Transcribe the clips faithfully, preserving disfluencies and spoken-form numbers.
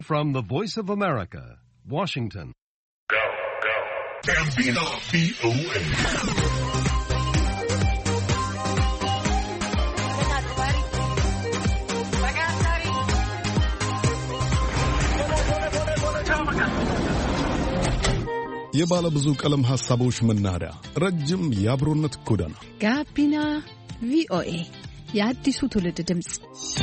From the Voice of America, Washington. Go, go. Gambino V O A. የባለ ብዙ ቀለም ሐሳቦች መናኸሪያ ረጅም የአብሮነት ጎዳና ጋቢና ቪኦኤ የአዲሱ ትውልድ ድምጽ።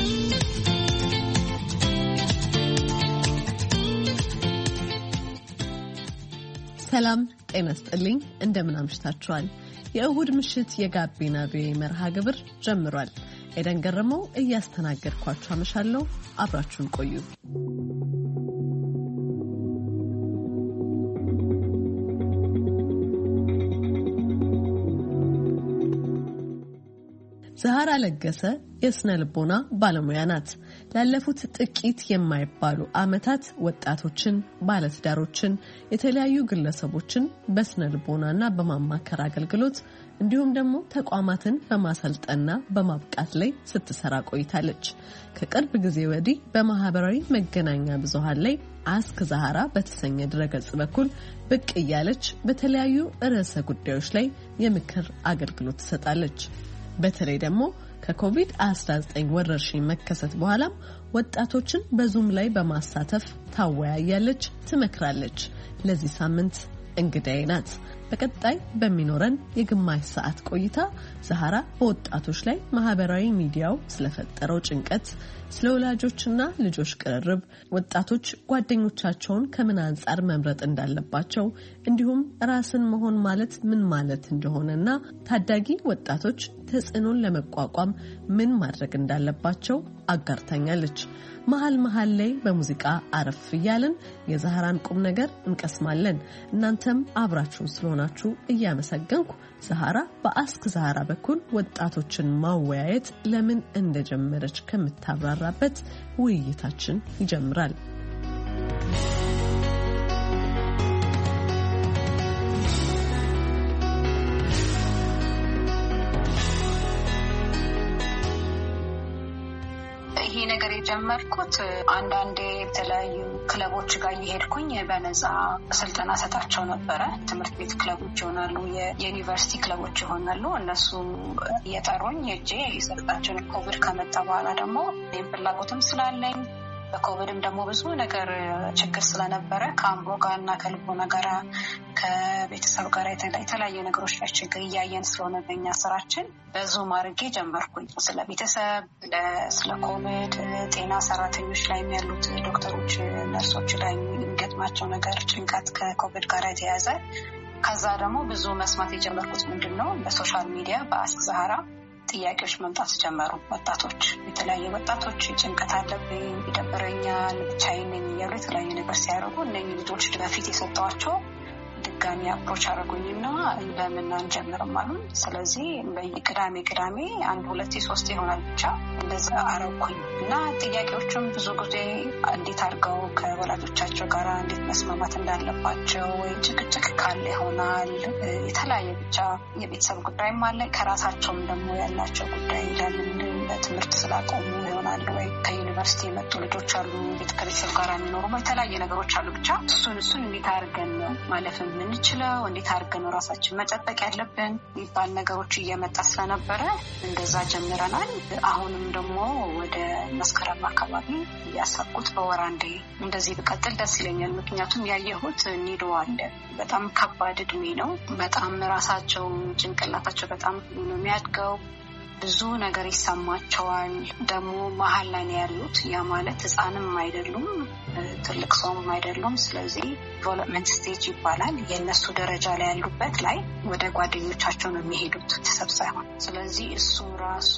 ሰላም ጤና ይስጥልኝ፣ እንደምን አምሽታችኋል? የእሁድ ምሽት የጋቢና ቪኦኤ መርሃ ግብር ጀምሯል። ኤደን ገረመው እያስተናገድኳችሁ አመሻለሁ። አብራችሁን ቆዩ። ዛህራ ለገሰ የስነ ልቦና ባለሙያ ናት። ላለፉት ጥቂት የማይባሉ ዓመታት ወጣቶችን፣ ባለትዳሮችን፣ የተለያዩ ግለሰቦችን በስነ ልቦናና በማማከር አገልግሎት እንዲሁም ደግሞ ተቋማትን በማሰልጠንና በማብቃት ላይ ስትሰራ ቆይታለች። ከቅርብ ጊዜ ወዲህ በማህበራዊ መገናኛ ብዙሃን ላይ አስክ ዛህራ በተሰኘ ድረገጽ በኩል ብቅ እያለች በተለያዩ ርዕሰ ጉዳዮች ላይ የምክር አገልግሎት ትሰጣለች። በተለይ ደግሞ ከኮቪድ አስራ ዘጠኝ ወረርሽኝ መከሰት በኋላም ወጣቶችን በዙም ላይ በማሳተፍ ታወያያለች፣ ትመክራለች። ለዚህ ሳምንት እንግዳዬ ናት። በቀጣይ በሚኖረን የግማሽ ሰዓት ቆይታ ዛህራ በወጣቶች ላይ ማህበራዊ ሚዲያው ስለፈጠረው ጭንቀት፣ ስለ ወላጆችና ልጆች ቅርርብ፣ ወጣቶች ጓደኞቻቸውን ከምን አንጻር መምረጥ እንዳለባቸው፣ እንዲሁም ራስን መሆን ማለት ምን ማለት እንደሆነና ታዳጊ ወጣቶች ተጽዕኖን ለመቋቋም ምን ማድረግ እንዳለባቸው አጋርታኛለች። መሀል መሀል ላይ በሙዚቃ አረፍ እያልን የዛህራን ቁም ነገር እንቀስማለን። እናንተም አብራችሁን ስለሆናችሁ እያመሰገንኩ ዛህራ በአስክ ዛህራ በኩል ወጣቶችን ማወያየት ለምን እንደጀመረች ከምታብራራበት ውይይታችን ይጀምራል። ጀመርኩት አንዳንዴ የተለያዩ ክለቦች ጋር እየሄድኩኝ በነፃ ስልጠና ሰጣቸው ነበረ። ትምህርት ቤት ክለቦች ይሆናሉ፣ የዩኒቨርሲቲ ክለቦች ይሆናሉ። እነሱ እየጠሩኝ ሄጄ የሰጣቸውን ኮቪድ ከመጣ በኋላ ደግሞ እኔም ፍላጎትም ስላለኝ በኮቪድም ደግሞ ብዙ ነገር ችግር ስለነበረ ከአእምሮ ጋር እና ከልቦና ጋር ከቤተሰብ ጋር የተለያዩ ነገሮች ላይ ችግር እያየን ስለሆነ በእኛ ስራችን በዙም አድርጌ ጀመርኩኝ። ስለ ቤተሰብ፣ ስለ ኮቪድ፣ ጤና ሰራተኞች ላይ ያሉት ዶክተሮች፣ ነርሶች ላይ የሚገጥማቸው ነገር ጭንቀት ከኮቪድ ጋር የተያያዘ ከዛ ደግሞ ብዙ መስማት የጀመርኩት ምንድን ነው በሶሻል ሚዲያ በአስክ ዛህራ ጥያቄዎች መምጣት ጀመሩ። ወጣቶች የተለያዩ ወጣቶች ጭንቀት አለብኝ፣ ይደብረኛል፣ ብቻዬን ነኝ እያሉ የተለያዩ ነገር ሲያደርጉ እነኚህ ልጆች በፊት የሰጠዋቸው ድጋሚ አፕሮች አደረጉኝና ለምን አንጀምርም አሉን። ስለዚህ በየቅዳሜ ቅዳሜ አንድ ሁለት ሶስት ይሆናል ብቻ እንደዛ አረኩኝ እና ጥያቄዎቹም ብዙ ጊዜ እንዴት አድርገው ከወላጆቻቸው ጋር እንዴት መስማማት እንዳለባቸው ወይ ጭቅጭቅ ካለ ይሆናል የተለያየ ብቻ የቤተሰብ ጉዳይም አለ፣ ከራሳቸውም ደግሞ ያላቸው ጉዳይ ለምን በትምህርት ስላቆሙ ይሆናል ወይ ከዩኒቨርሲቲ የመጡ ልጆች አሉ ከቤተሰብ ጋር የሚኖሩ የተለያየ ነገሮች አሉ። ብቻ እሱን እሱን እንዴት አድርገን ነው ማለፍ የምንችለው፣ እንዴት አድርገን ነው ራሳችን መጠበቅ ያለብን የሚባል ነገሮች እየመጣ ስለነበረ እንደዛ ጀምረናል። አሁንም ደግሞ ወደ መስከረም አካባቢ ያሰብኩት በወር አንዴ እንደዚህ ብቀጥል ደስ ይለኛል። ምክንያቱም ያየሁት ኒዶ አለ። በጣም ከባድ እድሜ ነው። በጣም ራሳቸው ጭንቅላታቸው በጣም ነው የሚያድገው። ብዙ ነገር ይሰማቸዋል። ደግሞ መሀል ላይ ያሉት ያ ማለት ህፃንም አይደሉም ትልቅ ሰውም አይደሉም። ስለዚህ ዴቨሎፕመንት ስቴጅ ይባላል። የነሱ ደረጃ ላይ ያሉበት ላይ ወደ ጓደኞቻቸው ነው የሚሄዱት ተሰብስበው። ስለዚህ እሱ ራሱ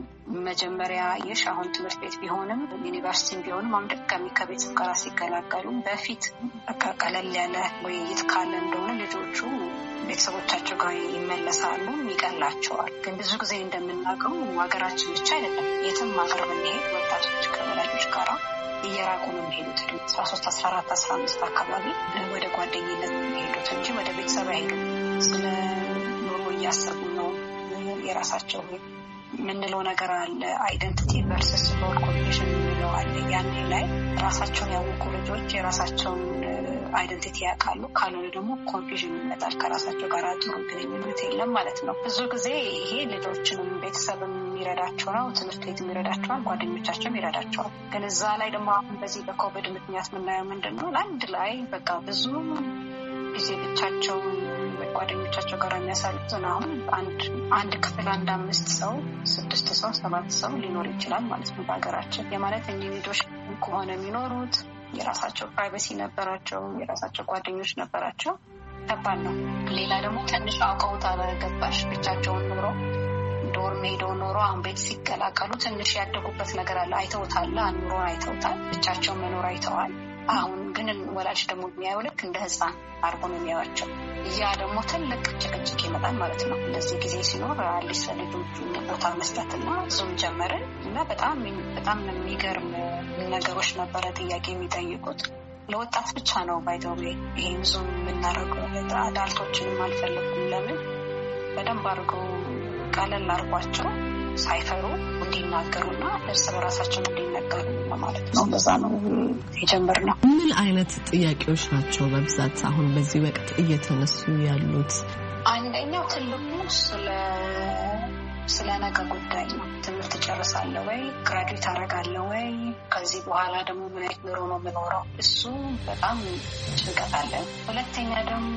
መጀመሪያ የሽ አሁን ትምህርት ቤት ቢሆንም ዩኒቨርሲቲ ቢሆንም አምደቃሚ ከቤተሰብ ጋር ሲገላገሉ በፊት በቃ ቀለል ያለ ውይይት ካለ እንደሆነ ልጆቹ ቤተሰቦቻቸው ጋር ይመለሳሉ፣ ይቀላቸዋል። ግን ብዙ ጊዜ እንደምናውቀው ሀገራችን ብቻ አይደለም የትም ሀገር ብንሄድ ወጣቶች ከወላጆች ጋር እየራቁ ነው የሚሄዱት። አስራ ሶስት አስራ አራት አስራ አምስት አካባቢ ወደ ጓደኝነት የሚሄዱት እንጂ ወደ ቤተሰብ አይሄዱም። ስለ ኑሮ እያሰቡ ነው። የራሳቸው የምንለው ነገር አለ አይደንቲቲ ቨርሰስ ሮል ኮምቢኔሽን የምንለው አለ። ያኔ ላይ ራሳቸውን ያወቁ ልጆች የራሳቸውን አይደንቲቲ ያውቃሉ። ካልሆነ ደግሞ ኮንፊውዥን ይመጣል። ከራሳቸው ጋር ጥሩ ግንኙነት የለም ማለት ነው። ብዙ ጊዜ ይሄ ልጆችንም ቤተሰብም የሚረዳቸው ነው፣ ትምህርት ቤት የሚረዳቸዋል፣ ጓደኞቻቸውም ይረዳቸዋል። ግን እዛ ላይ ደግሞ አሁን በዚህ በኮቪድ ምክንያት የምናየው ምንድን ነው? ለአንድ ላይ በቃ ብዙ ጊዜ ብቻቸውን ጓደኞቻቸው ጋር የሚያሳልፉትን አሁን አንድ አንድ ክፍል አንድ አምስት ሰው ስድስት ሰው ሰባት ሰው ሊኖር ይችላል ማለት ነው በሀገራችን። የማለት ኢንዲቪዶች ከሆነ የሚኖሩት የራሳቸው ፕራይቬሲ ነበራቸው፣ የራሳቸው ጓደኞች ነበራቸው። ከባድ ነው። ሌላ ደግሞ ትንሽ አውቀውት አለገባሽ ብቻቸውን ኖሮ ዶርም ሄደው ኖሮ አሁን ቤት ሲቀላቀሉ ትንሽ ያደጉበት ነገር አለ። አይተውታል፣ አኑሮ አይተውታል፣ ብቻቸው መኖር አይተዋል። አሁን ግን ወላጅ ደግሞ የሚያየው ልክ እንደ ህፃን አርጎ ነው የሚያዩቸው። ያ ደግሞ ትልቅ ጭቅጭቅ ይመጣል ማለት ነው። እንደዚህ ጊዜ ሲኖር አዲስ ልጆቹ ቦታ መስጠትና ዙም ጀመርን እና በጣም በጣም የሚገርም ነገሮች ነበረ ጥያቄ የሚጠይቁት። ለወጣት ብቻ ነው ባይዘው ይሄን ዙም የምናደርገው። አዳልቶችንም አልፈለጉም። ለምን በደንብ አድርገው ቀለል አድርጓቸው ሳይፈሩ እንዲናገሩና እርስ በራሳቸው እንዲነገሩ ማለት ነው። በዛ ነው የጀመርነው። ምን አይነት ጥያቄዎች ናቸው በብዛት አሁን በዚህ ወቅት እየተነሱ ያሉት? አንደኛው ትልቁ ስለ ስለ ነገ ጉዳይ ነው። ትምህርት ጨርሳለሁ ወይ? ግራጁዌት አደርጋለሁ ወይ? ከዚህ በኋላ ደግሞ ምን አይነት ኑሮ ነው የምኖረው? እሱ በጣም ጭንቀት አለ። ሁለተኛ ደግሞ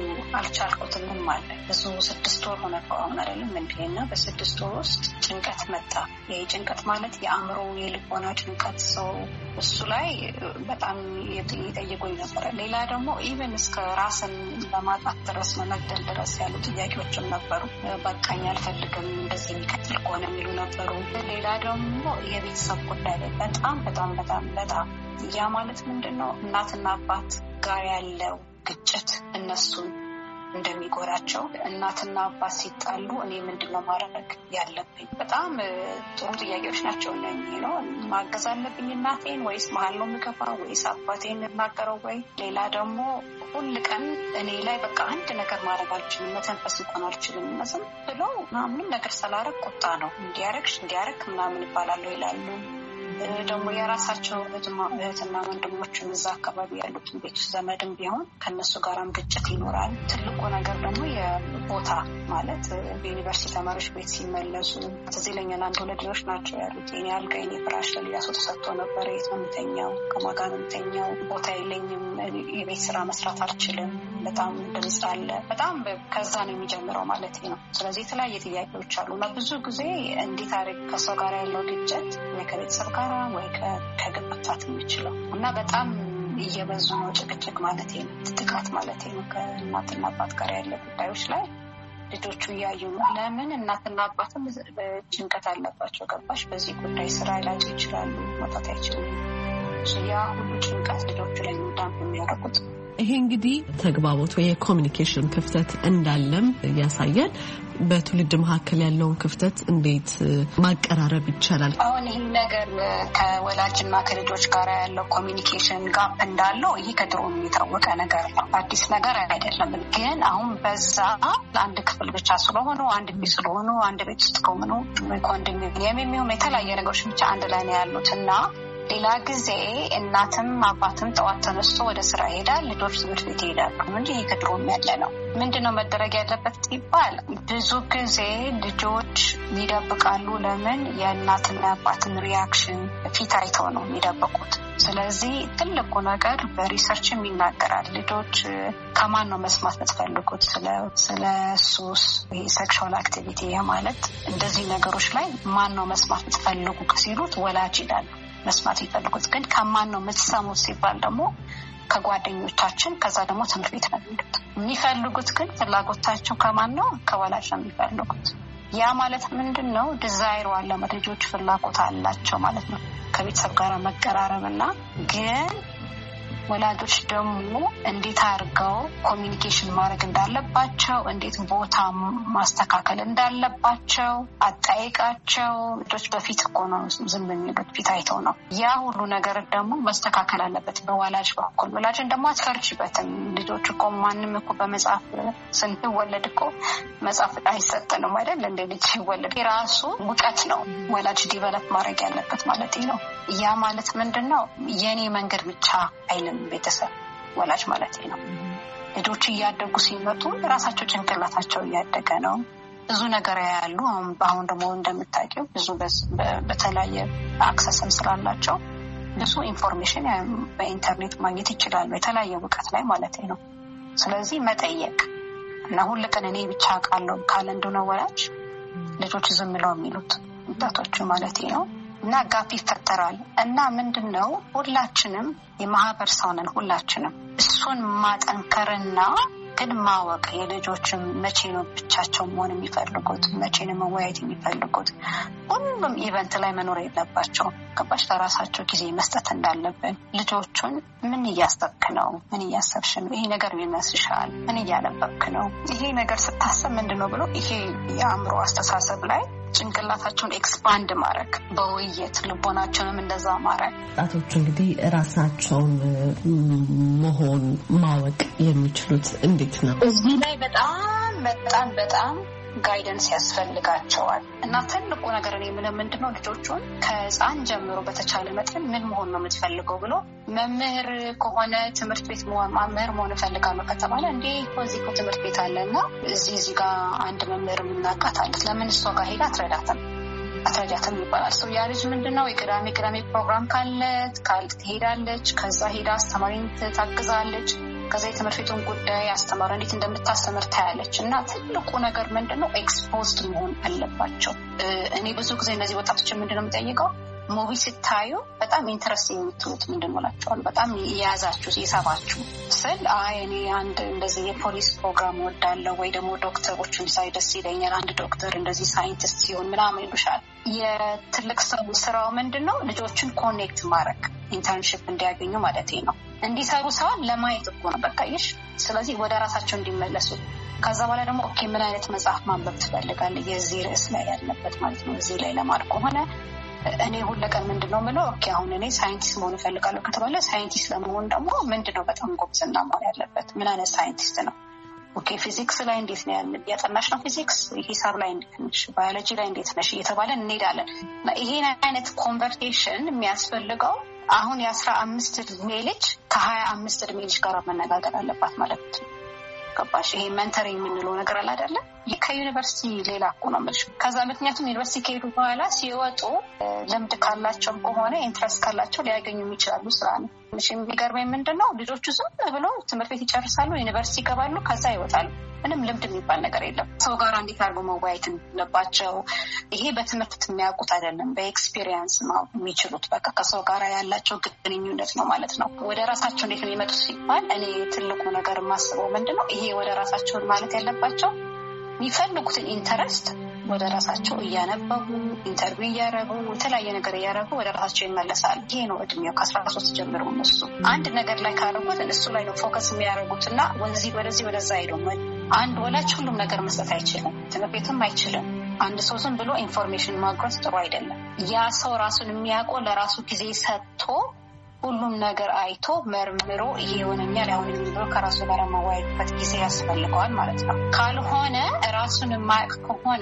አልቻልኩትም አለ። ብዙ ስድስት ወር ሆነ አሁን አይደለም እንዴና በስድስት ወር ውስጥ ጭንቀት መጣ። ይሄ ጭንቀት ማለት የአእምሮ የልቦና ጭንቀት ሰው እሱ ላይ በጣም ይጠይቁኝ ነበር። ሌላ ደግሞ ኢቨን እስከ ራስን ለማጣት ድረስ መግደል ድረስ ያሉ ጥያቄዎችም ነበሩ። በቃኝ አልፈልግም እንደዚህ የሚቀጥል ከሆነ የሚሉ ነበሩ። ሌላ ደግሞ የቤተሰብ ጉዳይ ላይ በጣም በጣም በጣም በጣም ያ ማለት ምንድን ነው? እናትና አባት ጋር ያለው ግጭት እነሱን እንደሚጎዳቸው፣ እናትና አባት ሲጣሉ እኔ ምንድነው ማድረግ ያለብኝ? በጣም ጥሩ ጥያቄዎች ናቸው። እነኚህ ነው ማገዝ አለብኝ እናቴን ወይስ መሀል ነው የምገባ ወይስ አባቴን እናገረው ወይ? ሌላ ደግሞ ሁል ቀን እኔ ላይ በቃ አንድ ነገር ማድረግ አልችልም፣ መተንፈስ እንኳን አልችልም፣ ዝም ብለው ምንም ነገር ስላደረግ ቁጣ ነው እንዲያረግሽ እንዲያረግ ምናምን ይባላሉ ይላሉ። ደግሞ የራሳቸው እህትና ወንድሞችን እዛ አካባቢ ያሉትን ቤት ዘመድም ቢሆን ከነሱ ጋራም ግጭት ይኖራል። ትልቁ ነገር ደግሞ የቦታ ማለት በዩኒቨርሲቲ ተማሪዎች ቤት ሲመለሱ እዚህ ለኛና አንድ ሁለት ልጆች ናቸው ያሉት። የኔ አልጋ የኔ ፍራሽ ለሌላ ሰው ተሰጥቶ ነበር። የት ነው የምተኛው? ከማን ጋር ነው የምተኛው? ቦታ የለኝም፣ የቤት ስራ መስራት አልችልም፣ በጣም ድምፅ አለ። በጣም ከዛ ነው የሚጀምረው ማለት ነው። ስለዚህ የተለያየ ጥያቄዎች አሉ እና ብዙ ጊዜ እንዴት አድርግ ከሰው ጋር ያለው ግጭት ወይ ከቤተሰብ ጋር ወይ ከግብታት የሚችለው እና በጣም እየበዙ ነው ጭቅጭቅ ማለት ነው፣ ጥቃት ማለት ነው። ከእናትና አባት ጋር ያለ ጉዳዮች ላይ ልጆቹ እያዩ ነው። ለምን እናትና አባትም ጭንቀት አለባቸው ገባሽ? በዚህ ጉዳይ ስራ ላይ ይችላሉ፣ መጣት አይችሉም። ያ ሁሉ ጭንቀት ልጆቹ ላይ እንዳም የሚያደርጉት ይሄ እንግዲህ ተግባቦት ወይ የኮሚኒኬሽን ክፍተት እንዳለም ያሳያል። በትውልድ መካከል ያለውን ክፍተት እንዴት ማቀራረብ ይቻላል? አሁን ይህ ነገር ከወላጅና ከልጆች ጋር ያለው ኮሚኒኬሽን ጋፕ እንዳለው ይህ ከድሮ የሚታወቀ ነገር ነው፣ አዲስ ነገር አይደለም። ግን አሁን በዛ አንድ ክፍል ብቻ ስለሆኑ አንድ ቤት ስለሆኑ አንድ ቤት ውስጥ ከሆኑ ኮንዶሚኒየም የሚሆኑ የተለያየ ነገሮች ብቻ አንድ ላይ ነው ያሉት እና ሌላ ጊዜ እናትም አባትም ጠዋት ተነስቶ ወደ ስራ ይሄዳል፣ ልጆች ትምህርት ቤት ይሄዳሉ እንጂ ከድሮም ያለ ነው። ምንድነው መደረግ ያለበት ሲባል ብዙ ጊዜ ልጆች ይደብቃሉ። ለምን? የእናትና አባትን ሪያክሽን ፊት አይተው ነው የሚደብቁት። ስለዚህ ትልቁ ነገር በሪሰርችም ይናገራል። ልጆች ከማን ነው መስማት የምትፈልጉት? ስለ ስለ ሱስ ወይ ሴክሹዋል አክቲቪቲ ማለት እንደዚህ ነገሮች ላይ ማን ነው መስማት የምትፈልጉ ሲሉት ወላጅ ይላሉ። መስማት ይፈልጉት ግን ከማን ነው የምትሰሙት ሲባል ደግሞ ከጓደኞቻችን፣ ከዛ ደግሞ ትምህርት ቤት ነው የሚፈልጉት። ግን ፍላጎታቸው ከማን ነው? ከወላጅ ነው የሚፈልጉት። ያ ማለት ምንድን ነው? ዲዛይር አለ ልጆች ፍላጎት አላቸው ማለት ነው ከቤተሰብ ጋር መቀራረብና ግን ወላጆች ደግሞ እንዴት አድርገው ኮሚኒኬሽን ማድረግ እንዳለባቸው፣ እንዴት ቦታ ማስተካከል እንዳለባቸው አጠያይቃቸው። ልጆች በፊት እኮ ነው ዝም የሚሉት፣ ፊት አይተው ነው። ያ ሁሉ ነገር ደግሞ መስተካከል አለበት በወላጅ በኩል። ወላጅን ደግሞ አትፈርጅበትም። ልጆች እኮ ማንም እኮ በመጽሐፍ ስንወለድ እኮ መጽሐፍ አይሰጥንም አይደል? እንደ ልጅ ይወለድ የራሱ እውቀት ነው ወላጅ ዲቨሎፕ ማድረግ ያለበት ማለት ነው። ያ ማለት ምንድነው የኔ መንገድ ብቻ አይልም ቤተሰብ ወላጅ ማለት ነው። ልጆች እያደጉ ሲመጡ ራሳቸው ጭንቅላታቸው እያደገ ነው። ብዙ ነገር ያያሉ። አሁን ደግሞ እንደምታውቂው ብዙ በተለያየ አክሰስም ስላላቸው ብዙ ኢንፎርሜሽን በኢንተርኔት ማግኘት ይችላሉ የተለያየ እውቀት ላይ ማለት ነው። ስለዚህ መጠየቅ እና ሁሉ ቀን እኔ ብቻ አውቃለሁ ካለ እንደሆነ ወላጅ ልጆች ዝም ብለው የሚሉት ወጣቶች ማለት ነው እና ጋፕ ይፈጠራል። እና ምንድነው ሁላችንም የማህበር ሰው ነን። ሁላችንም እሱን ማጠንከርና ግን ማወቅ የልጆችም መቼ ነው ብቻቸው መሆን የሚፈልጉት መቼ ነው መወያየት የሚፈልጉት ሁሉም ኢቨንት ላይ መኖር የለባቸው። ገባሽ? ለራሳቸው ጊዜ መስጠት እንዳለብን ልጆቹን ምን እያሰብክ ነው ምን እያሰብሽ ነው ይሄ ነገር ይመስልሻል ምን እያነበብክ ነው ይሄ ነገር ስታሰብ ምንድነው ብሎ ይሄ የአእምሮ አስተሳሰብ ላይ ጭንቅላታቸውን ኤክስፓንድ ማድረግ በውይይት ልቦናቸውንም እንደዛ ማድረግ። ወጣቶች እንግዲህ ራሳቸውን መሆን ማወቅ የሚችሉት እንዴት ነው? እዚህ ላይ በጣም በጣም በጣም ጋይደንስ ያስፈልጋቸዋል። እና ትልቁ ነገር እኔ ምን ምንድነው ልጆቹን ከህፃን ጀምሮ በተቻለ መጠን ምን መሆን ነው የምትፈልገው ብሎ መምህር ከሆነ ትምህርት ቤት መምህር መሆን እፈልጋለሁ ከተባለ እንዴ እዚህ እኮ ትምህርት ቤት አለና እዚህ እዚህ ጋር አንድ መምህር ምናቃት አለች ለምን እሷ ጋር ሄዳ አትረዳትም አትረዳትም ይባላል። ሰው ያ ልጅ ምንድነው የቅዳሜ ቅዳሜ ፕሮግራም ካለት ካል ትሄዳለች ከዛ ሄዳ አስተማሪን ታግዛለች ከዛ የትምህርት ቤቱን ጉዳይ አስተማሪ እንዴት እንደምታስተምር ታያለች። እና ትልቁ ነገር ምንድነው ኤክስፖዝድ መሆን አለባቸው። እኔ ብዙ ጊዜ እነዚህ ወጣቶች ምንድነው የምጠይቀው ሙቪ ስታዩ በጣም ኢንተረስቲንግ የምትሉት ምንድነው ላቸዋል በጣም የያዛችሁ የሳባችሁ ስል አይ እኔ አንድ እንደዚህ የፖሊስ ፕሮግራም ወዳለው ወይ ደግሞ ዶክተሮችን ሳይ ደስ ይለኛል አንድ ዶክተር እንደዚህ ሳይንቲስት ሲሆን ምናምን ይሉሻል። የትልቅ ሰው ስራው ምንድነው ልጆችን ኮኔክት ማድረግ ኢንተርንሺፕ እንዲያገኙ ማለት ነው እንዲሰሩ ሰውን ለማየት እኮ ነው በቃይሽ። ስለዚህ ወደ ራሳቸው እንዲመለሱ ከዛ በኋላ ደግሞ ኦኬ ምን አይነት መጽሐፍ ማንበብ ትፈልጋለህ የዚህ ርዕስ ላይ ያለበት ማለት ነው እዚህ ላይ ለማድረግ ሆነ እኔ ሁሉ ቀን ምንድነው ምለው ኦኬ አሁን እኔ ሳይንቲስት መሆን እፈልጋለሁ ከተባለ ሳይንቲስት ለመሆን ደግሞ ምንድነው በጣም ጎበዝና መሆን ያለበት ምን አይነት ሳይንቲስት ነው? ኦኬ ፊዚክስ ላይ እንዴት ነው ያለ ያጠናሽ ነው ፊዚክስ ሂሳብ ላይ እንዴት ነሽ ባዮሎጂ ላይ እንዴት ነሽ እየተባለ እንሄዳለን። ይሄ አይነት ኮንቨርሴሽን የሚያስፈልገው አሁን የአስራ አምስት እድሜ ልጅ ከሀያ አምስት እድሜ ልጅ ጋር መነጋገር አለባት ማለት ነው። ገባሽ? ይሄ መንተሪ የምንለው ነገር አለ አይደለ? ይሄ ከዩኒቨርሲቲ ሌላ እኮ ነው ማለት ነው። ከዛ ምክንያቱም ዩኒቨርሲቲ ከሄዱ በኋላ ሲወጡ ልምድ ካላቸው ከሆነ ኢንትረስት ካላቸው ሊያገኙ ይችላሉ ስራ ነው። ምንም የሚገርመኝ ምንድነው ልጆቹ ዝም ብለው ትምህርት ቤት ይጨርሳሉ ዩኒቨርሲቲ ይገባሉ ከዛ ይወጣሉ ምንም ልምድ የሚባል ነገር የለም። ሰው ጋር እንዴት አድርጎ መወያየት እንዳለባቸው ይሄ በትምህርት የሚያውቁት አይደለም በኤክስፒሪየንስ ነው የሚችሉት። በቃ ከሰው ጋር ያላቸው ግንኙነት ነው ማለት ነው። ወደ ራሳቸው እንዴት ነው የሚመጡት ሲባል እኔ ትልቁ ነገር የማስበው ምንድነው ይሄ ወደ ራሳቸው ማለት ያለባቸው የሚፈልጉትን ኢንተረስት ወደ ራሳቸው እያነበቡ ኢንተርቪው እያረጉ የተለያየ ነገር እያረጉ ወደ ራሳቸው ይመለሳል። ይሄ ነው እድሜው ከአስራ ሶስት ጀምሮ እነሱ አንድ ነገር ላይ ካረጉት እሱ ላይ ነው ፎከስ የሚያደርጉትና ወደዚህ ወደዚህ ወደዛ አይደለም። አንድ ወላጅ ሁሉም ነገር መስጠት አይችልም ትምህርት ቤትም አይችልም። አንድ ሰው ዝም ብሎ ኢንፎርሜሽን ማግኘት ጥሩ አይደለም። ያ ሰው ራሱን የሚያውቀው ለራሱ ጊዜ ሰጥቶ ሁሉም ነገር አይቶ መርምሮ ይሄውንኛል አሁን የሚለው ከራሱ ጋር ማዋየት ጊዜ ያስፈልገዋል ማለት ነው። ካልሆነ ራሱን ማያውቅ ከሆነ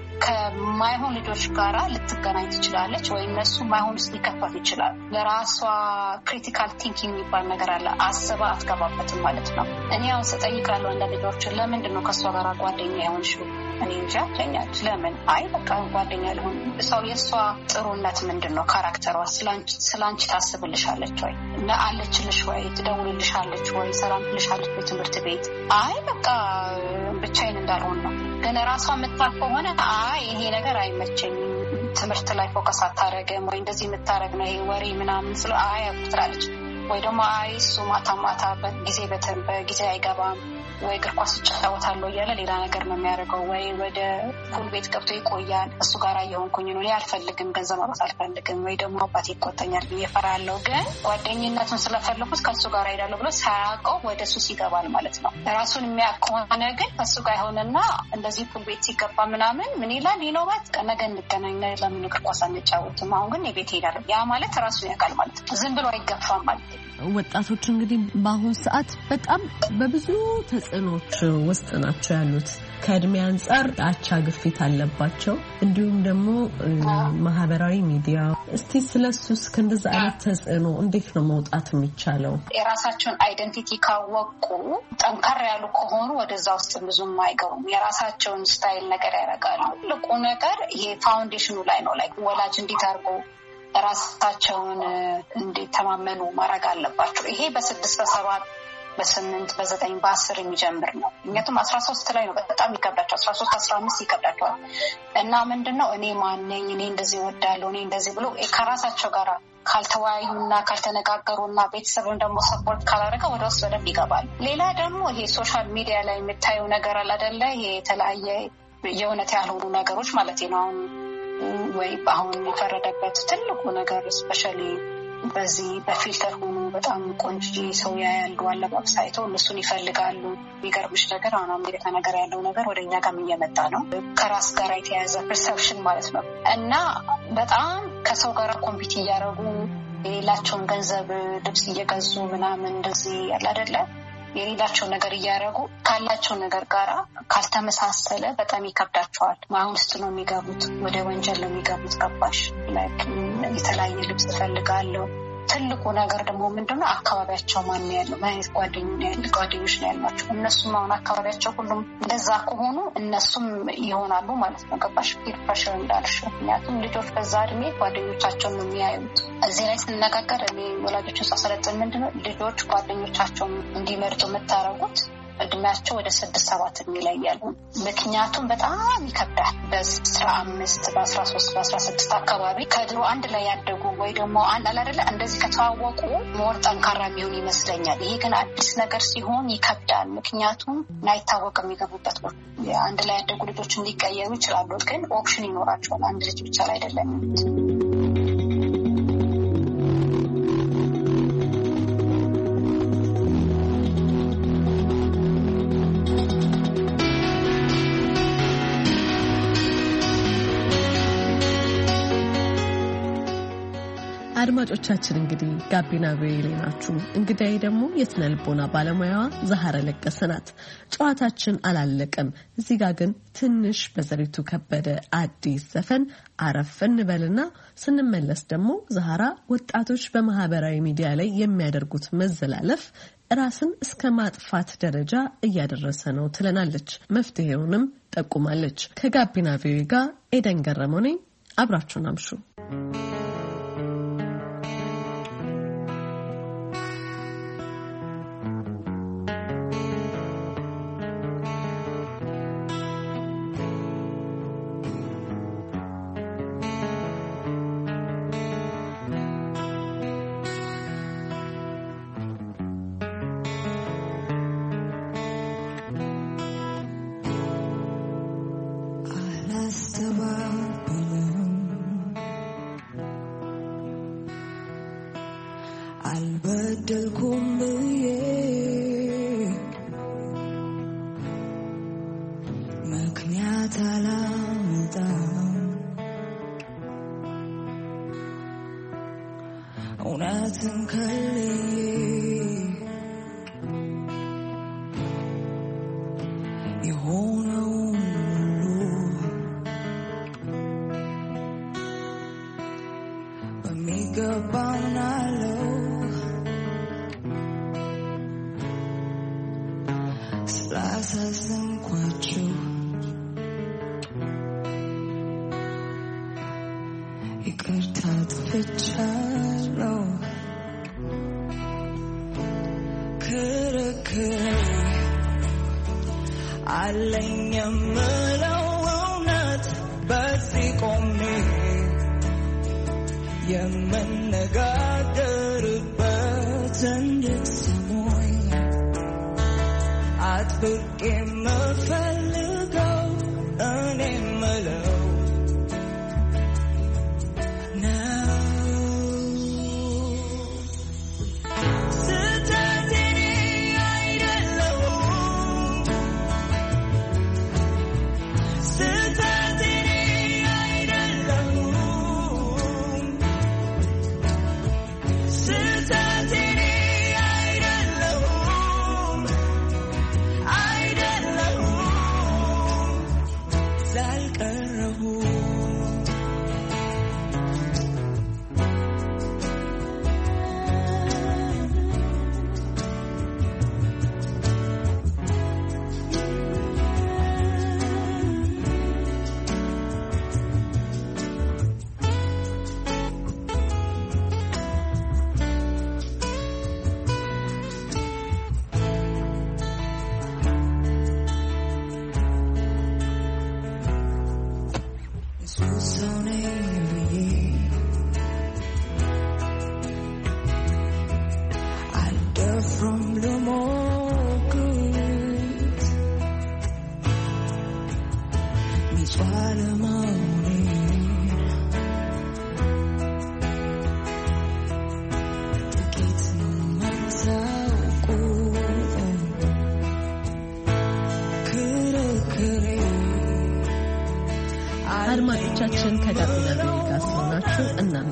ከማይሆን ልጆች ጋራ ልትገናኝ ትችላለች ወይ እነሱ ማይሆን ውስጥ ሊከፈት ይችላል። ለራሷ ክሪቲካል ቲንኪንግ የሚባል ነገር አለ አስባ አትገባበትም ማለት ነው። እኔ አሁን ስጠይቃለሁ እንደ ልጆች ለምንድን ነው ከሷ ጋር ጓደኛ የሆንሽው? እኔ እንጃ ትለኛለች። ለምን? አይ በቃ ጓደኛ ልሆን። ሰው የሷ ጥሩነት ምንድን ነው ካራክተሯ ስላንቺ ስላንቺ ታስብልሻለች ወይ እና አለችልሽ ወይ ትደውልልሻለች ወይ ሰላም ትልሻለች በትምህርት ቤት? አይ በቃ ብቻዬን እንዳልሆን ነው። ግን ራሷ የምታውቅ ከሆነ አይ ይሄ ነገር አይመቸኝም ትምህርት ላይ ፎከስ አታረግም ወይ እንደዚህ የምታረግ ነው ይሄ ወሬ ምናምን ስለ አይ አትራለች ወይ ደግሞ አይ እሱ ማታ ማታ በጊዜ በጊዜ አይገባም ወይ እግር ኳስ ይጫወታለሁ እያለ ሌላ ነገር ነው የሚያደርገው ወይ ወደ ፑል ቤት ገብቶ ይቆያል እሱ ጋር እየሆንኩኝ ነው እኔ አልፈልግም ገንዘብ ማውጣት አልፈልግም ወይ ደግሞ አባቴ ይቆጣኛል ብዬ እፈራለሁ። ግን ጓደኝነቱን ስለፈለኩት ከሱ ጋር ሄዳለሁ ብሎ ሳያውቀው ወደ እሱ ይገባል ማለት ነው። ራሱን የሚያውቅ ከሆነ ግን ከሱ ጋር ይሆንና እንደዚህ ፑል ቤት ሲገባ ምናምን ምን ይላል ይኖባት ነገ እንገናኝ ለምን እግር ኳስ አንጫወትም አሁን ግን የቤት ሄዳለሁ ያ ማለት ራሱን ያውቃል ማለት ነው። ዝም ብሎ አይገፋም ማለት ነው። ወጣቶች እንግዲህ በአሁን ሰዓት በጣም በብዙ ተጽዕኖች ውስጥ ናቸው ያሉት ከእድሜ አንፃር አቻ ግፊት አለባቸው እንዲሁም ደግሞ ማህበራዊ ሚዲያ እስቲ ስለሱስ ከእንደዛ አይነት ተጽዕኖ እንዴት ነው መውጣት የሚቻለው የራሳቸውን አይደንቲቲ ካወቁ ጠንካራ ያሉ ከሆኑ ወደዛ ውስጥ ብዙም አይገቡም የራሳቸውን ስታይል ነገር ያደርጋሉ ልቁ ነገር ይሄ ፋውንዴሽኑ ላይ ነው ላይ ወላጅ እንዴት አድርጎ ራሳቸውን እንዴት ተማመኑ ማድረግ አለባቸው ይሄ በስድስት በሰባት በስምንት በዘጠኝ በአስር የሚጀምር ነው ምክንያቱም አስራ ሶስት ላይ ነው በጣም ይከብዳቸው አስራ ሶስት አስራ አምስት ይከብዳቸዋል እና ምንድነው እኔ ማን ነኝ እኔ እንደዚህ ወዳለሁ እኔ እንደዚህ ብሎ ከራሳቸው ጋር ካልተወያዩና ካልተነጋገሩና ቤተሰብን ደግሞ ሰፖርት ካላደረገ ወደ ውስጥ ወደም ይገባል ሌላ ደግሞ ይሄ ሶሻል ሚዲያ ላይ የምታዩ ነገር አለ አይደለ የተለያየ የእውነት ያልሆኑ ነገሮች ማለት ነው ወይ አሁን የፈረደበት ትልቁ ነገር ስፔሻሊ በዚህ በፊልተር ሆኖ በጣም ቆንጆ ሰው ያያሉ አለባበስ አይተው እነሱን ይፈልጋሉ የሚገርምሽ ነገር አሁን አሜሪካ ነገር ያለው ነገር ወደኛ ጋር እየመጣ ነው ከራስ ጋር የተያያዘ ፐርሰፕሽን ማለት ነው እና በጣም ከሰው ጋር ኮምፒት እያደረጉ የሌላቸውን ገንዘብ ልብስ እየገዙ ምናምን እንደዚህ ያለ አይደለ የሌላቸው ነገር እያደረጉ ካላቸው ነገር ጋር ካልተመሳሰለ በጣም ይከብዳቸዋል አሁን ውስጥ ነው የሚገቡት ወደ ወንጀል ነው የሚገቡት ገባሽ ላይክ የተለያየ ልብስ ፈልጋለሁ ትልቁ ነገር ደግሞ ምንድነው አካባቢያቸው ማን ያለው ማለት ጓደኞች ያለው ጓደኞች ነው ያላቸው እነሱም አሁን አካባቢያቸው ሁሉም እንደዛ ከሆኑ እነሱም ይሆናሉ ማለት ነው ገባሽ ፒር ፕሬሸር እንዳልሽ ምክንያቱም ልጆች በዛ እድሜ ጓደኞቻቸውን ነው የሚያዩት እዚህ ላይ ስንነጋገር እኔ ወላጆችን ሳሰለጥን ምንድነው ልጆች ጓደኞቻቸውን እንዲመርጡ የምታረጉት እድሜያቸው ወደ ስድስት ሰባት የሚለያሉ ምክንያቱም በጣም ይከብዳል በአስራ አምስት በአስራ ሶስት በአስራ ስድስት አካባቢ ከድሮ አንድ ላይ ያደጉ ወይ ደግሞ አንድ አላደለ እንደዚህ ከተዋወቁ ሞር ጠንካራ የሚሆን ይመስለኛል ይሄ ግን አዲስ ነገር ሲሆን ይከብዳል ምክንያቱም ናይታወቅ የሚገቡበት ነው አንድ ላይ ያደጉ ልጆች ሊቀየሩ ይችላሉ ግን ኦፕሽን ይኖራቸዋል አንድ ልጅ ብቻ ላይ አይደለም አድማጮቻችን እንግዲህ ጋቢና ቪኦኤ ናችሁ እንግዲህ ደግሞ የስነ ልቦና ባለሙያዋ ዛሃራ ለገሰ ናት ጨዋታችን አላለቀም እዚህ ጋር ግን ትንሽ በዘሪቱ ከበደ አዲስ ዘፈን አረፍ እንበልና ስንመለስ ደግሞ ዛሃራ ወጣቶች በማህበራዊ ሚዲያ ላይ የሚያደርጉት መዘላለፍ ራስን እስከ ማጥፋት ደረጃ እያደረሰ ነው ትለናለች መፍትሄውንም ጠቁማለች ከጋቢና ቪኦኤ ጋር ኤደን ገረመው ነኝ አብራችሁን አምሹ አልበደልኩም ብዬ ምክንያት አላመጣም እውነትን ከልዬ የሆነውን ሁሉ በሚገባ ምናለው ስላሳዘንኳችሁ ይቅርታ አጥፍቻለሁ ክርክር አለኝ የምለው እውነት በዚህ ቆሜ የምነጋገርበት እንድትሰሙኝ አጥብቄ የምፈልገው እኔ የምለው Sit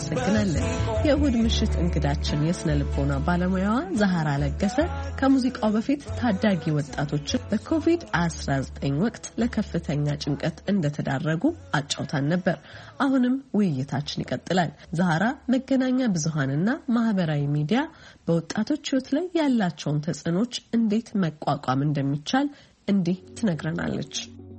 እናመሰግናለን። የእሁድ ምሽት እንግዳችን የስነ ልቦና ባለሙያዋ ዛህራ ለገሰ ከሙዚቃው በፊት ታዳጊ ወጣቶችን በኮቪድ አስራ ዘጠኝ ወቅት ለከፍተኛ ጭንቀት እንደተዳረጉ አጫውታን ነበር። አሁንም ውይይታችን ይቀጥላል። ዛህራ መገናኛ ብዙሃንና ማህበራዊ ሚዲያ በወጣቶች ሕይወት ላይ ያላቸውን ተጽዕኖች እንዴት መቋቋም እንደሚቻል እንዲህ ትነግረናለች።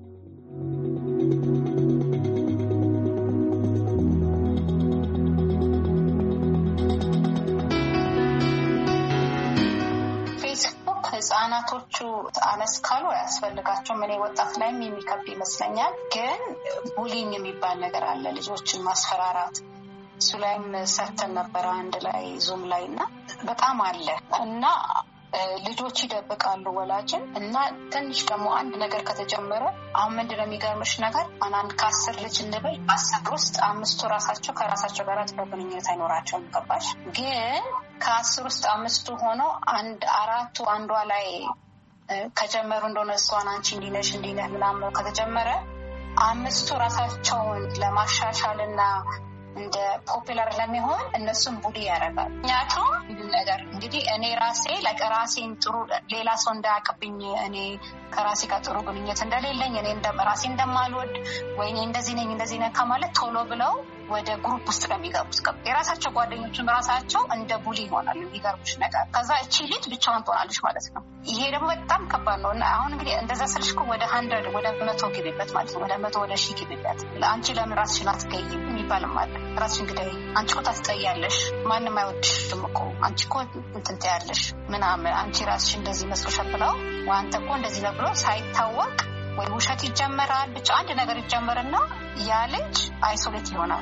ህጻናቶቹ አመስካሉ ያስፈልጋቸው ምን ወጣት ላይም የሚከብድ ይመስለኛል። ግን ቡሊንግ የሚባል ነገር አለ፣ ልጆችን ማስፈራራት። እሱ ላይም ሰርተን ነበር አንድ ላይ ዙም ላይ እና በጣም አለ እና ልጆች ይደብቃሉ ወላጅን እና ትንሽ ደግሞ አንድ ነገር ከተጀመረ አሁን ምንድነው የሚገርምሽ ነገር አንድ ከአስር ልጅ እንበል አስር ውስጥ አምስቱ ራሳቸው ከራሳቸው ጋር ጥሩ ግንኙነት አይኖራቸውም። ገባሽ? ግን ከአስር ውስጥ አምስቱ ሆኖ አንድ አራቱ አንዷ ላይ ከጀመሩ እንደሆነ እሷን አንቺ እንዲነሽ እንዲነህ ምናምን ከተጀመረ አምስቱ ራሳቸውን ለማሻሻልና እንደ ፖፑላር ለሚሆን እነሱም ቡዲ ያደርጋል። ምክንያቱም ነገር እንግዲህ እኔ ራሴ ለራሴን ጥሩ ሌላ ሰው እንዳያውቅብኝ እኔ ከራሴ ጋር ጥሩ ግንኙነት እንደሌለኝ እኔ እንደራሴ እንደማልወድ ወይ እንደዚህ ነኝ እንደዚህ ነኝ ከማለት ቶሎ ብለው ወደ ግሩፕ ውስጥ ለሚገቡት ከብ የራሳቸው ጓደኞችም ራሳቸው እንደ ቡሊ ይሆናሉ። ይገርምሽ ነገር ከዛ እቺ ልጅ ብቻዋን ትሆናለች ማለት ነው። ይሄ ደግሞ በጣም ከባድ ነው እና አሁን እንግዲህ እንደዛ ስልሽኩ ወደ ሀንድረድ ወደ መቶ ግቢበት ማለት ነው። ወደ መቶ ወደ ሺህ ግቢበት አንቺ ለምን ራስሽን አትገይም የሚባልም አለ። ራስሽን ግደይ፣ አንቺ እኮ ታስጠያለሽ፣ ማንም አይወድሽም እኮ አንቺ እኮ እንትን ትያለሽ ምናምን፣ አንቺ ራስሽ እንደዚህ መስሎሻል ብለው አንተ እኮ እንደዚህ ነው ብሎ ሳይታወቅ ወይ ውሸት ይጀመራል። ብቻ አንድ ነገር ይጀመርና ያ ልጅ አይሶሌት ይሆናል፣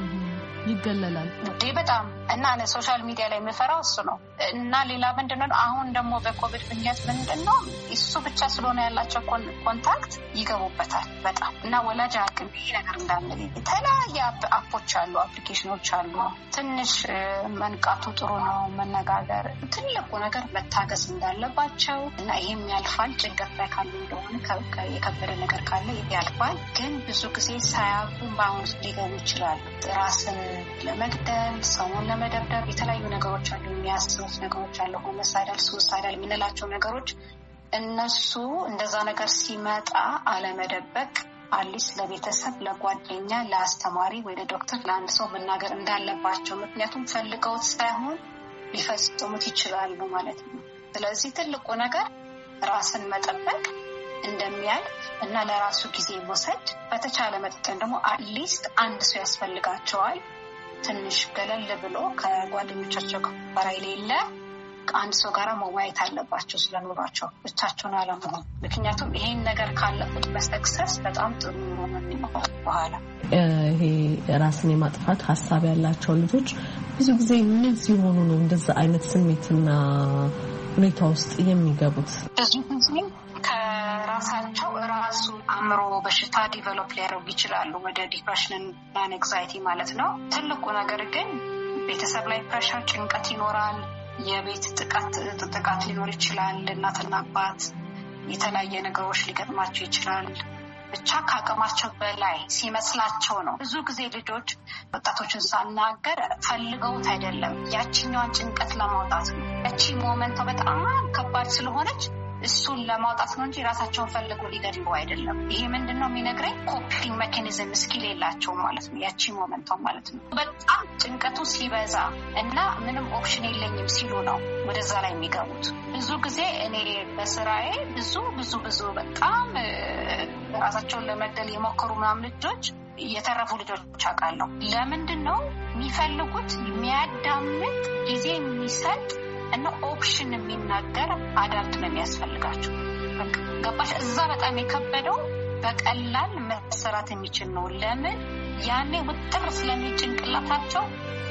ይገለላል እንዴ በጣም እና እኔ ሶሻል ሚዲያ ላይ የምፈራው እሱ ነው። እና ሌላ ምንድነው አሁን ደግሞ በኮቪድ ምክንያት ምንድነው እሱ ብቻ ስለሆነ ያላቸው ኮንታክት ይገቡበታል በጣም እና ወላጅ አቅም ይሄ ነገር እንዳለ የተለያየ አፖች አሉ፣ አፕሊኬሽኖች አሉ። ትንሽ መንቃቱ ጥሩ ነው፣ መነጋገር። ትልቁ ነገር መታገስ እንዳለባቸው እና ይሄም ያልፋል። ጭንቀት ላይ ካሉ እንደሆነ የከበደ ነገር ካለ ያልፋል። ግን ብዙ ጊዜ ሳያውቁ በአሁኑ ሊገቡ ይችላሉ። ራስን ለመግደል፣ ሰውን ለመደብደብ የተለያዩ ነገሮች አሉ፣ የሚያስቡት ነገሮች አሉ። ሆሞሳይዳል ሱሳይዳል የምንላቸው ነገሮች እነሱ እንደዛ ነገር ሲመጣ አለመደበቅ፣ አሊስ ለቤተሰብ፣ ለጓደኛ፣ ለአስተማሪ ወይ ለዶክተር፣ ለአንድ ሰው መናገር እንዳለባቸው። ምክንያቱም ፈልገውት ሳይሆን ሊፈጽሙት ይችላሉ ማለት ነው። ስለዚህ ትልቁ ነገር ራስን መጠበቅ እንደሚያልፍ እና ለራሱ ጊዜ መውሰድ። በተቻለ መጠን ደግሞ አትሊስት አንድ ሰው ያስፈልጋቸዋል። ትንሽ ገለል ብሎ ከጓደኞቻቸው ጋር የሌለ አንድ ሰው ጋር መዋየት አለባቸው ስለኖራቸው፣ ብቻቸውን አለመሆን። ምክንያቱም ይሄን ነገር ካለፉት በሰክሰስ በጣም ጥሩ ነው የሚሆነው በኋላ። ይሄ ራስን የማጥፋት ሀሳብ ያላቸው ልጆች ብዙ ጊዜ ምን ሲሆኑ ነው እንደዛ አይነት ስሜትና ሁኔታ ውስጥ የሚገቡት? ብዙ ጊዜ ከራሳቸው ራሱ አእምሮ በሽታ ዲቨሎፕ ሊያደርጉ ይችላሉ፣ ወደ ዲፕሬሽን እና አንግዛይቲ ማለት ነው። ትልቁ ነገር ግን ቤተሰብ ላይ ፕሬሸር፣ ጭንቀት ይኖራል። የቤት ጥቃት ጥቃት ሊኖር ይችላል። እናትና አባት የተለያየ ነገሮች ሊገጥማቸው ይችላል። ብቻ ከአቅማቸው በላይ ሲመስላቸው ነው። ብዙ ጊዜ ልጆች ወጣቶችን ሳናገር ፈልገውት አይደለም፣ ያቺኛዋን ጭንቀት ለማውጣት ነው። ያቺ ሞመንቷ በጣም ከባድ ስለሆነች እሱን ለማውጣት ነው እንጂ ራሳቸውን ፈልገው ሊገድሉ አይደለም። ይሄ ምንድነው የሚነግረኝ? ኮፒንግ ሜካኒዝም ስኪል የላቸው ማለት ነው። ያቺ ሞመንቷ ማለት ነው። በጣም ጭንቀቱ ሲበዛ እና ምንም ኦፕሽን የለኝም ሲሉ ነው ወደዛ ላይ የሚገቡት። ብዙ ጊዜ እኔ በስራዬ ብዙ ብዙ ብዙ በጣም ራሳቸውን ለመግደል የሞከሩ ምናምን ልጆች የተረፉ ልጆች አውቃለሁ። ለምንድን ነው የሚፈልጉት? የሚያዳምጥ ጊዜ የሚሰጥ እና ኦፕሽን የሚናገር አዳልት ነው የሚያስፈልጋቸው። ገባሽ? እዛ በጣም የከበደው በቀላል መሰራት የሚችል ነው። ለምን? ያኔ ውጥር ስለሚጭንቅላታቸው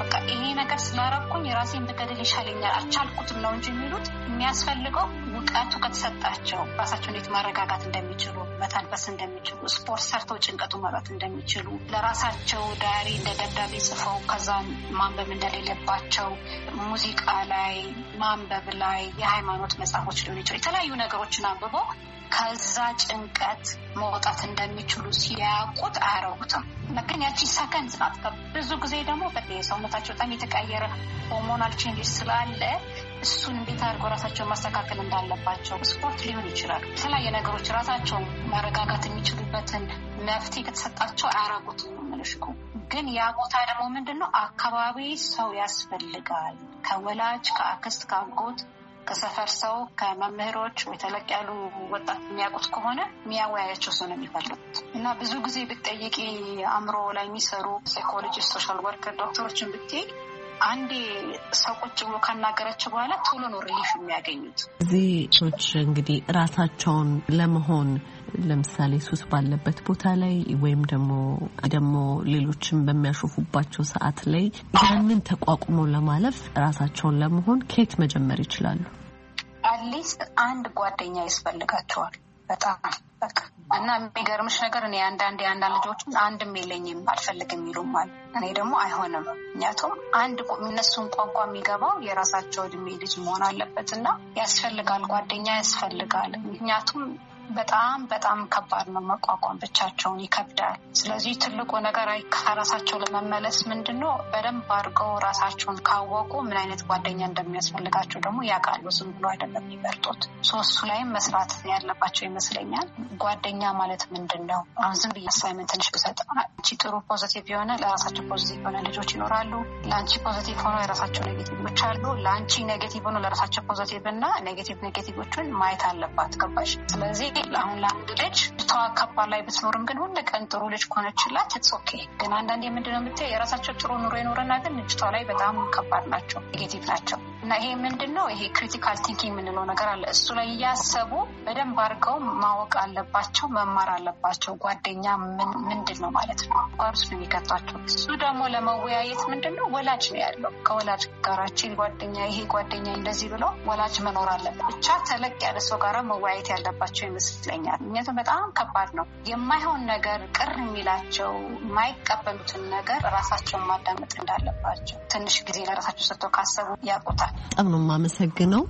በቃ ይሄ ነገር ስላረኩኝ ራሴን በገደል ይሻለኛል አልቻልኩትም ነው እንጂ የሚሉት የሚያስፈልገው ውቀቱ ከተሰጣቸው ራሳቸውን እንዴት ማረጋጋት እንደሚችሉ መታንፈስ እንደሚችሉ ስፖርት ሰርተው ጭንቀቱ መራት እንደሚችሉ ለራሳቸው ዳሪ እንደ ደብዳቤ ጽፈው ከዛ ማንበብ እንደሌለባቸው ሙዚቃ ላይ ማንበብ ላይ የሃይማኖት መጽሐፎች ሊሆኑ ይችላል የተለያዩ ነገሮችን አንብበው ከዛ ጭንቀት መውጣት እንደሚችሉ ሲያውቁት አያረጉትም። ለከን ያቺ ሰከንድ ናት። ብዙ ጊዜ ደግሞ በሰውነታቸው በጣም የተቀየረ ሆርሞናል ቼንጅ ስላለ እሱን እንዴት አድርገው ራሳቸውን ማስተካከል እንዳለባቸው ስፖርት ሊሆን ይችላል የተለያየ ነገሮች ራሳቸውን ማረጋጋት የሚችሉበትን መፍትሄ ከተሰጣቸው አያረጉትም ምንሽኩ ግን ያ ቦታ ደግሞ ምንድነው አካባቢ ሰው ያስፈልጋል ከወላጅ ከአክስት ከአጎት ከሰፈር ሰው ከመምህሮች ወይተለቅ ያሉ ወጣት የሚያውቁት ከሆነ የሚያወያያቸው ሰው ነው የሚፈልጉት እና ብዙ ጊዜ ብትጠይቂ አእምሮ ላይ የሚሰሩ ሳይኮሎጂስት ሶሻል ወርከር ዶክተሮችን ብትይ አንዴ ሰው ቁጭ ብሎ ካናገራቸው በኋላ ቶሎ ነው ሪሊፍ የሚያገኙት። እዚህ ሰዎች እንግዲህ ራሳቸውን ለመሆን ለምሳሌ ሱስ ባለበት ቦታ ላይ ወይም ደግሞ ደግሞ ሌሎችን በሚያሾፉባቸው ሰዓት ላይ ያንን ተቋቁሞ ለማለፍ ራሳቸውን ለመሆን ከየት መጀመር ይችላሉ? አትሊስት አንድ ጓደኛ ያስፈልጋቸዋል በጣም በቃ እና የሚገርምሽ ነገር እኔ አንዳንዴ አንዳንድ ልጆችን አንድም የለኝም አልፈልግም ይሉም አሉ። እኔ ደግሞ አይሆንም ምክንያቱም አንድ እነሱን ቋንቋ የሚገባው የራሳቸው እድሜ ልጅ መሆን አለበትና ያስፈልጋል ጓደኛ ያስፈልጋል ምክንያቱም በጣም በጣም ከባድ ነው መቋቋም ብቻቸውን ይከብዳል። ስለዚህ ትልቁ ነገር ከራሳቸው ለመመለስ ምንድነው በደንብ አድርገው ራሳቸውን ካወቁ ምን አይነት ጓደኛ እንደሚያስፈልጋቸው ደግሞ ያውቃሉ። ዝም ብሎ አይደለም የሚመርጡት። ሶስቱ ላይም መስራት ያለባቸው ይመስለኛል። ጓደኛ ማለት ምንድነው? አሁን ዝም ብዬ አሳይመንት ትንሽ ብሰጥ አንቺ ጥሩ ፖዚቲቭ የሆነ ለራሳቸው ፖዚቲቭ የሆነ ልጆች ይኖራሉ። ለአንቺ ፖዚቲቭ ሆኖ የራሳቸው ኔጌቲቮች አሉ። ለአንቺ ኔጌቲቭ ሆኖ ለራሳቸው ፖዚቲቭ እና ኔጌቲቭ ኔጌቲቮችን ማየት አለባት። ገባሽ? ስለዚህ አሁን ለአንድ ልጅ ተዋካባ ላይ ብትኖርም ግን ሁሉ ቀን ጥሩ ልጅ ኮነችላት it's okay ግን አንዳንዴ ምንድነው የምትይ የራሳቸው ጥሩ ኑሮ ይኖርና ግን ልጅቷ ላይ በጣም ከባድ ናቸው ኔጌቲቭ ናቸው እና ይሄ ምንድነው ይሄ ክሪቲካል ቲንኪንግ ምንለው ነገር አለ። እሱ ላይ ያሰቡ በደንብ አድርገው ማወቅ አለባቸው መማር አለባቸው። ጓደኛ ምን ምንድነው ማለት ነው ጓርስ ነው የሚከታቸው። እሱ ደግሞ ለመወያየት ምንድነው ወላጅ ነው ያለው። ከወላጅ ጋራችን ጓደኛ ይሄ ጓደኛ እንደዚህ ብሎ ወላጅ መኖር አለበት። ብቻ ተለቅ ያለ ሰው ጋር መወያየት ያለባቸው ይመስለኛል። ምክንያቱም በጣም ከባድ ነው። የማይሆን ነገር ቅር የሚላቸው የማይቀበሉትን ነገር ራሳቸውን ማዳመጥ እንዳለባቸው ትንሽ ጊዜ ለራሳቸው ሰጥተው ካሰቡ ያውቁታል። በጣም ነው የማመሰግነው።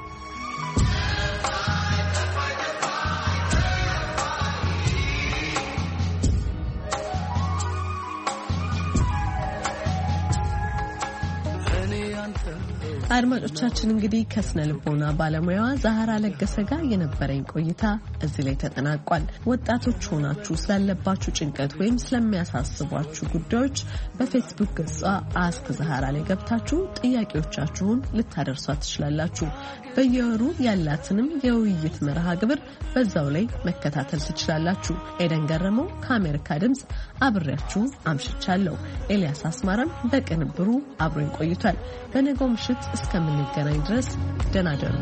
አድማጮቻችን እንግዲህ ከስነ ልቦና ባለሙያዋ ዛህራ ለገሰ ጋር የነበረኝ ቆይታ እዚህ ላይ ተጠናቋል። ወጣቶች ሆናችሁ ስላለባችሁ ጭንቀት ወይም ስለሚያሳስቧችሁ ጉዳዮች በፌስቡክ ገጿ አስክ ዛህራ ላይ ገብታችሁ ጥያቄዎቻችሁን ልታደርሷት ትችላላችሁ። በየወሩ ያላትንም የውይይት መርሃ ግብር በዛው ላይ መከታተል ትችላላችሁ። ኤደን ገረመው ከአሜሪካ ድምጽ አብሬያችሁ አምሽቻለሁ። ኤልያስ አስማረም በቅንብሩ አብሮኝ ቆይቷል። በነገው ምሽት እስከምንገናኝ ድረስ ደህና ደሩ።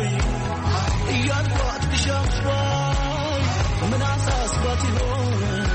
من عساس باتي هون